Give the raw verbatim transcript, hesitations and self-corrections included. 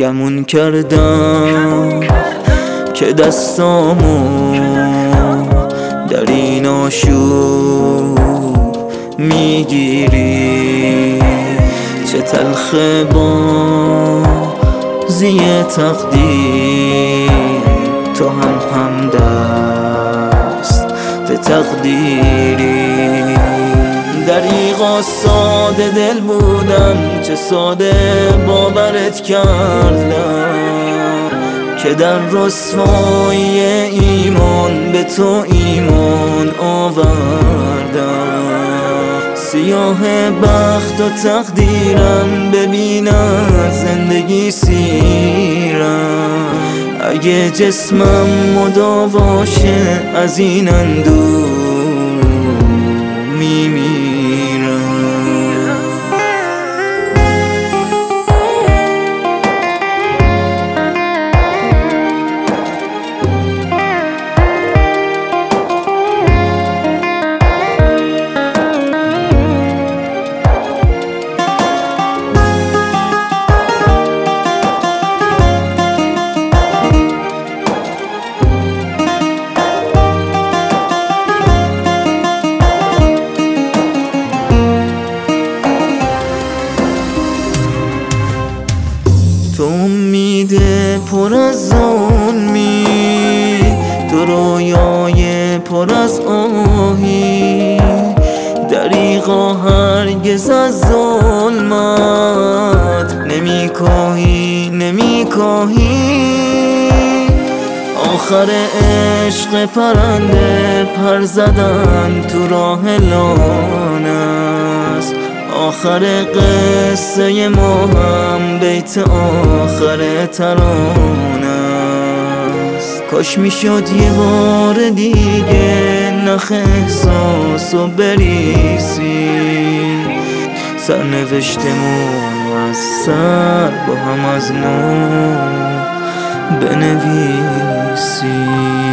گمون کردم که دستامو در این آشوب میگیری، چه تلخ بازی تقدیر، تو هم هم دست به تقدیری. دریغا ساده دل بودم، چه ساده باورت کردم که در رسوایی ایمان به تو ایمان آوردم. سیاه بخت و تقدیرم ببیند زندگی سیرم، اگه جسمم مداواشه از این اندوه میمیرم. تو امیده پر از ظلمی، تو رویای پر از آهی، دریغا هرگز از ظلمت نمی کاهی نمی کاهی. آخر عشق پرنده پر زدن تو راه لانست، آخر قصه ما هم بیت آخر ترانه است. کاش میشد یه بار دیگه نخ احساسو بریسی، سرنوشتمون از سر با هم از نو بنویسی.